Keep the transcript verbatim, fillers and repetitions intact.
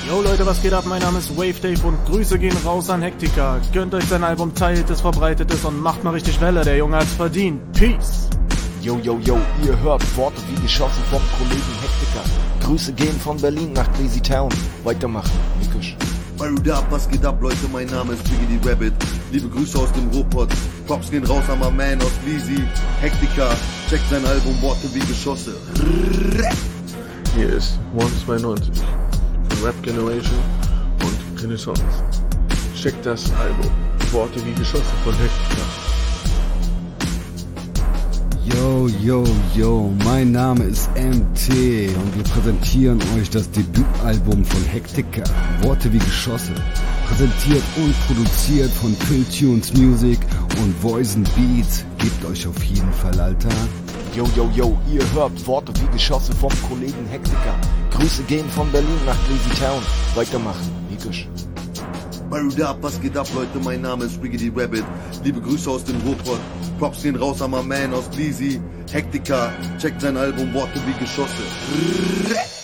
Yo Leute, was geht ab? Mein Name ist Wave Dave und Grüße gehen raus an Hektika. Gönnt euch sein Album, teilt es, verbreitet es und macht mal richtig Welle. Der Junge hat's verdient. Peace! Yo, yo, yo, ihr hört Worte wie geschossen vom Kollegen Hektika. Grüße gehen von Berlin nach Lazy Town. Weitermachen, Nikusch. Up, was geht ab, Leute? Mein Name ist Biggie the Rabbit. Liebe Grüße aus dem Ruhrpott. Props gehen raus an my man aus Leasy. Hektika, checkt sein Album Worte wie Geschosse. Hier ist one zweiundneunzig von Rap Generation und Renaissance. Checkt das Album Worte wie Geschosse von Hektika. Yo, yo, yo, mein Name ist M T und wir präsentieren euch das Debütalbum von Hektika, Worte wie Geschosse. Präsentiert und produziert von Pill Tunes Music und Voice and Beats. Gebt euch auf jeden Fall, Alter. Yo, yo, yo, ihr hört Worte wie Geschosse vom Kollegen Hektika. Grüße gehen von Berlin nach Lazy Town. Weitermachen, Nikusch. Up, was geht ab, Leute? Mein Name ist Biggie the Rabbit. Liebe Grüße aus dem Ruhrpott. Props gehen raus an my man aus Leasy. Hektika, checkt sein Album Worte wie Geschosse.